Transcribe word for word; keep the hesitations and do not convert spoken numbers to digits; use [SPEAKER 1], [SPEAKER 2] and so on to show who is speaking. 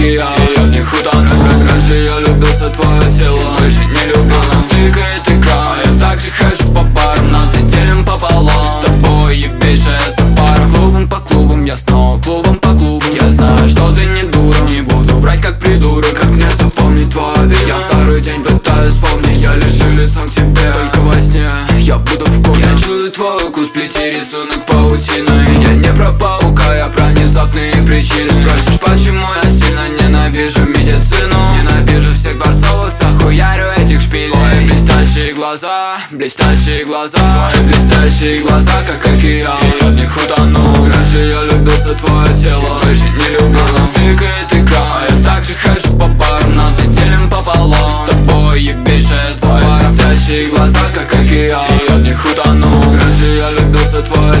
[SPEAKER 1] океан, я в них утону. Раньше я любился твое тело, больше не люблю. Нам тыкает экран, я также хожу по барам, нас делим пополам. С тобой ебейшая сапара. Клубом по клубам, я снова клубом по клубам. Я знаю, что ты не дура, не буду врать как придурок. Как мне запомнить твое имя? Я второй день пытаюсь вспомнить, я лишь лицом к тебе. Только во сне я буду в коме. Я чую твой вкус, плети рисунок паутиной. Я не про паука, я про внезапные причины. Спросишь, почему я сильно ненавижу медицину? Ненавижу всех борцовых, захуярю этих шпилей. Твои блестящие глаза, блестящие глаза, твои блестящие глаза, как океан, я в них утону. Раньше я любился твое тело, больше не люблю. Нам тыкает экран, я также хожу по барам, нас делим пополам. С тобой ебейшая запара. Блестящие глаза, как океан, я в них утону. Раньше я любился твое